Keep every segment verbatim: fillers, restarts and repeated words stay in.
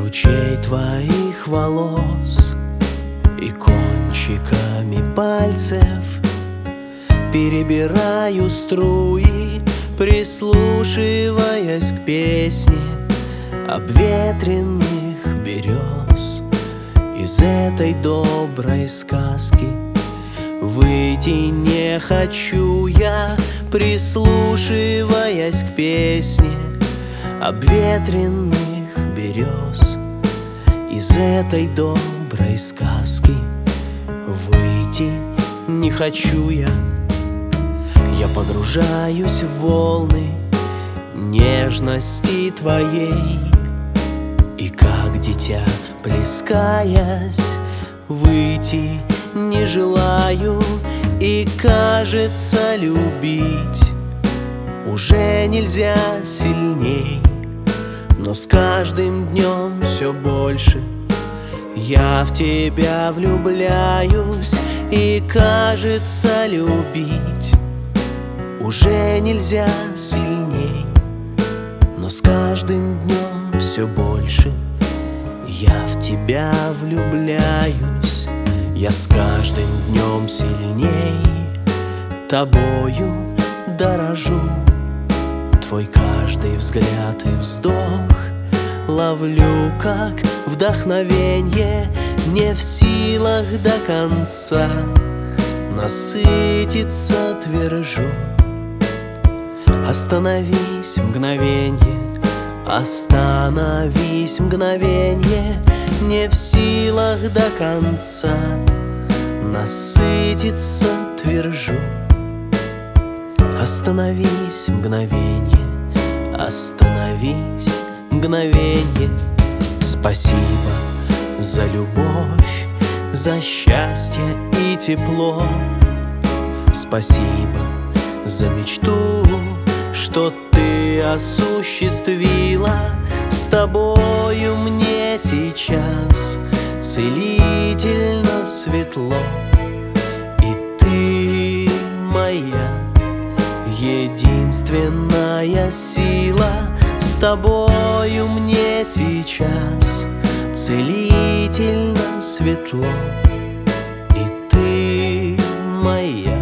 лучей твоих волос и кончиками пальцев перебираю струи, прислушиваясь к песне обветренных берез. Из этой доброй сказки выйти не хочу я, прислушиваясь к песне обветренных берез. Из этой доброй сказки выйти не хочу я. Я погружаюсь в волны нежности твоей, и как дитя, плескаясь, выйти не желаю. И кажется, любить уже нельзя сильней, но с каждым днем все больше я в тебя влюбляюсь. И кажется, любить уже нельзя сильней, но с каждым днем все больше я в тебя влюбляюсь. Я с каждым днем сильней тобою дорожу. Твой каждый взгляд и вздох ловлю как вдохновенье, не в силах до конца насытиться, твержу. Остановись, мгновенье, остановись, мгновенье, не в силах до конца насытиться, твержу. Остановись, мгновенье, остановись, мгновенье. Спасибо за любовь, за счастье и тепло. Спасибо за мечту, что ты осуществила. С тобою мне сейчас целительно светло, и ты моя единственная сила. С тобою мне сейчас целительно светло, и ты моя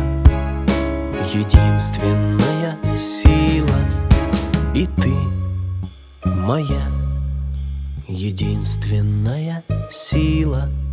единственная сила. И ты моя единственная сила.